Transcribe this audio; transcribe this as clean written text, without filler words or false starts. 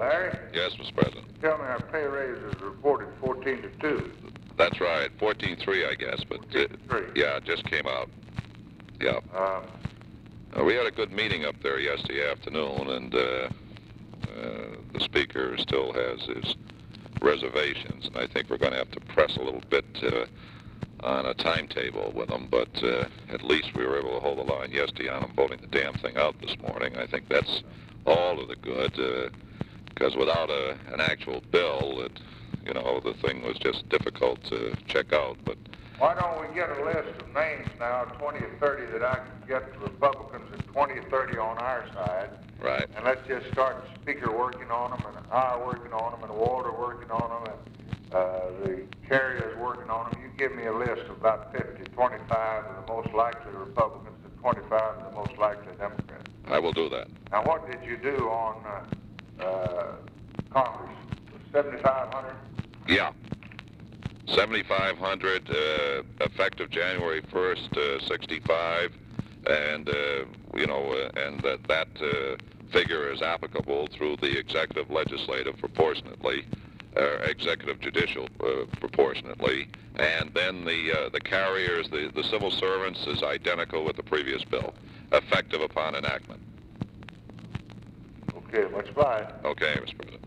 Larry? Yes, Mr. President. Tell me our pay raise is reported 14 to 2. That's right. 14.3, I guess, but 14.3. yeah, it just came out. Yeah. We had a good meeting up there yesterday afternoon, and the speaker still has his reservations, and I think we're going to have to press a little bit on a timetable with them, but at least we were able to hold the line yesterday on them voting the damn thing out this morning. I think that's all to the good, because without an actual bill, the thing was just difficult to check out. But why don't we get a list of names now, 20 or 30, that I can get the Republicans and 20 or 30 on our side? Right. And let's just start the speaker working on them, and I working on them, and Walter working on them, and the carriers working on them. You give me a list of about 50, 25 of the most likely Republicans and 25 of the most likely Democrats. I will do that. Now, what did you do on Congress? 7,500? Yeah. 7,500 effective January 1st, 65, and and that figure is applicable through the executive legislative proportionately, executive judicial proportionately, and then the carriers, the civil servants is identical with the previous bill, effective upon enactment. Okay, much obliged. Okay, Mr. President.